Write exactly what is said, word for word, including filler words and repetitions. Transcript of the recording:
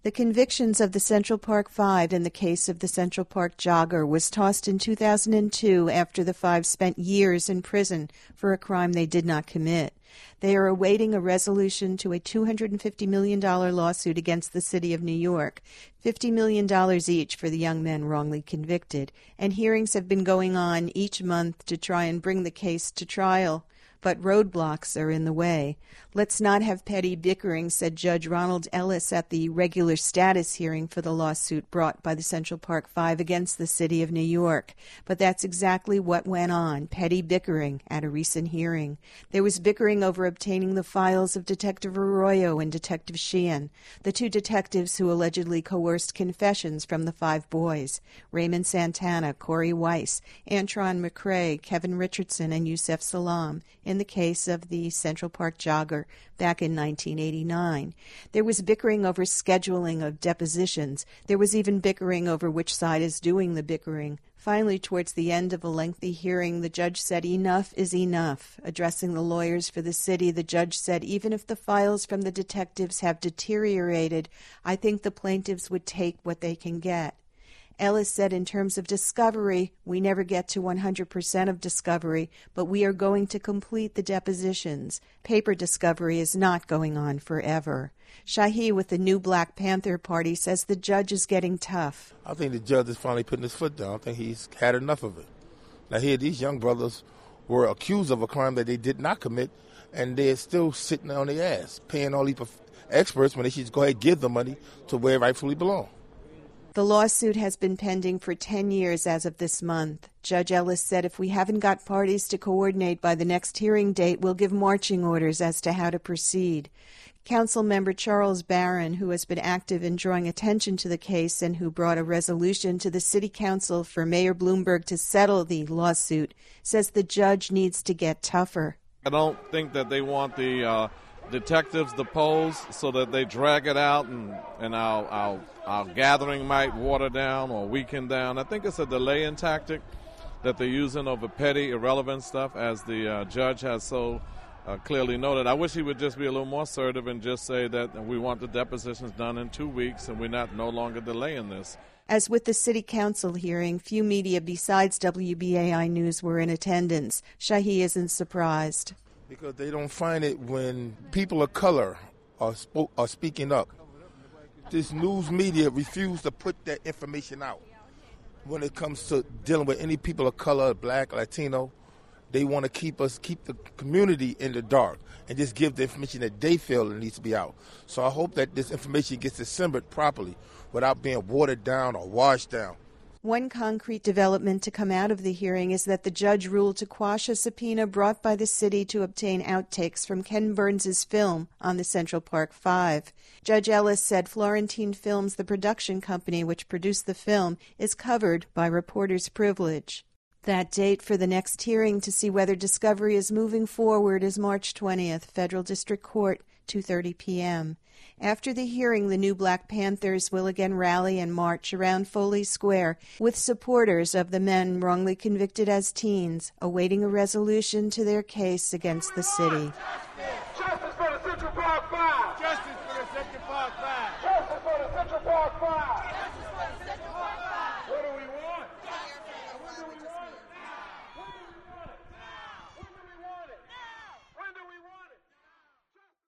The convictions of the Central Park Five in the case of the Central Park jogger was tossed in two thousand two after the five spent years in prison for a crime they did not commit. They are awaiting a resolution to a two hundred fifty million dollars lawsuit against the city of New York, fifty million dollars each for the young men wrongly convicted, and hearings have been going on each month to try and bring the case to trial. But roadblocks are in the way. Let's not have petty bickering, said Judge Ronald Ellis at the regular status hearing for the lawsuit brought by the Central Park Five against the city of New York. But that's exactly what went on, petty bickering, at a recent hearing. There was bickering over obtaining the files of Detective Arroyo and Detective Sheehan, the two detectives who allegedly coerced confessions from the five boys, Raymond Santana, Corey Weiss, Antron McCrae, Kevin Richardson, and Yusef Salam, in the case of the Central Park jogger back in nineteen eighty-nine. There was bickering over scheduling of depositions. There was even bickering over which side is doing the bickering. Finally, towards the end of a lengthy hearing, the judge said enough is enough. Addressing the lawyers for the city, the judge said, even if the files from the detectives have deteriorated, I think the plaintiffs would take what they can get. Ellis said in terms of discovery, we never get to one hundred percent of discovery, but we are going to complete the depositions. Paper discovery is not going on forever. Shahi with the new Black Panther Party says the judge is getting tough. I think the judge is finally putting his foot down. I think he's had enough of it. Now here, these young brothers were accused of a crime that they did not commit, and they're still sitting on their ass, paying all these experts when they should go ahead and give the money to where it rightfully belongs. The lawsuit has been pending for ten years as of this month. Judge Ellis said if we haven't got parties to coordinate by the next hearing date, we'll give marching orders as to how to proceed. Council member Charles Barron, who has been active in drawing attention to the case and who brought a resolution to the City Council for Mayor Bloomberg to settle the lawsuit, says the judge needs to get tougher. I don't think that they want the uh, detectives to pose so that they drag it out and, and our, our, our gathering might water down or weaken down. I think it's a delaying tactic that they're using over petty, irrelevant stuff, as the uh, judge has so Uh, clearly noted. I wish he would just be a little more assertive and just say that we want the depositions done in two weeks and we're not no longer delaying this. As with the City Council hearing, few media besides W B A I News were in attendance. Shahi isn't surprised. Because they don't find it when people of color are, spo- are speaking up. This news media refuse to put that information out. When it comes to dealing with any people of color, black, Latino, they want to keep us, keep the community in the dark and just give the information that they feel it needs to be out. So I hope that this information gets disseminated properly without being watered down or washed down. One concrete development to come out of the hearing is that the judge ruled to quash a subpoena brought by the city to obtain outtakes from Ken Burns' film on the Central Park Five. Judge Ellis said Florentine Films, the production company which produced the film, is covered by reporter's privilege. That date for the next hearing to see whether discovery is moving forward is March twentieth, Federal District Court, two thirty p.m. After the hearing, the new Black Panthers will again rally and march around Foley Square with supporters of the men wrongly convicted as teens, awaiting a resolution to their case against the city.